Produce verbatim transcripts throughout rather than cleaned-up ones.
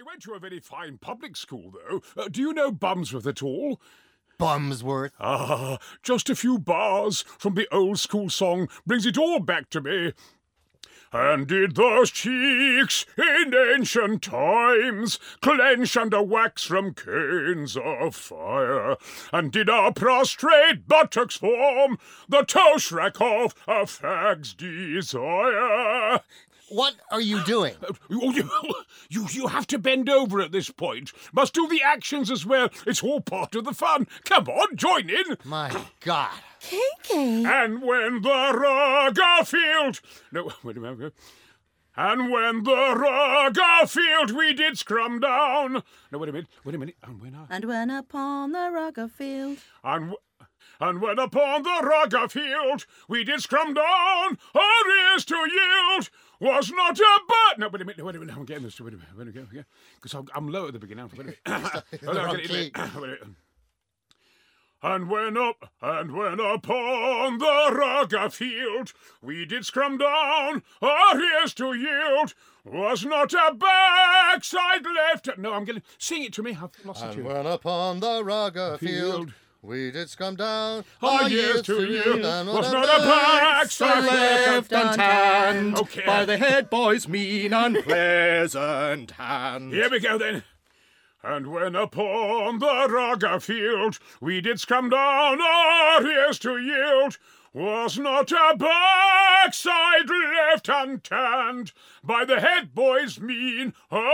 went to a very fine public school, though. Uh, do you know Bumsworth at all? Bumsworth? Ah, just a few bars from the old school song brings it all back to me. And did those cheeks in ancient times clench under wax from canes of fire? And did our prostrate buttocks form the toe rack of a fag's desire? What are you doing? You, you, you, you have to bend over at this point. Must do the actions as well. It's all part of the fun. Come on, join in. My God. K K. And when the rugger field... No, wait a minute. And when the rugger field we did scrum down... No, wait a minute. Wait a minute. And when I... And when upon the rugger field... And... W- And when upon the rugger field we did scrum down our ears to yield, was not a bird. No, wait a minute, wait a minute, I'm getting this. Wait a minute, wait a minute, because I'm, I'm low at the beginning. Wait a minute. Oh, no, I'm getting it. Wait a minute. And when up, and when upon the rugger field we did scrum down our ears to yield, was not a backside left. No, I'm getting. Sing it to me. I've lost it. And when upon the rugger field we did scrum down our years to yield, was not a backside left untanned Okay. by the head boy's mean unpleasant hand. Here we go then. And when upon the rugger field we did scrum down our ears to yield, was not a backside left untanned by the head boy's mean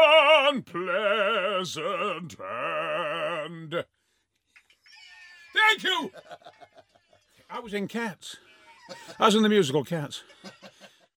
unpleasant hand. Thank you! I was in Cats. I was in the musical Cats.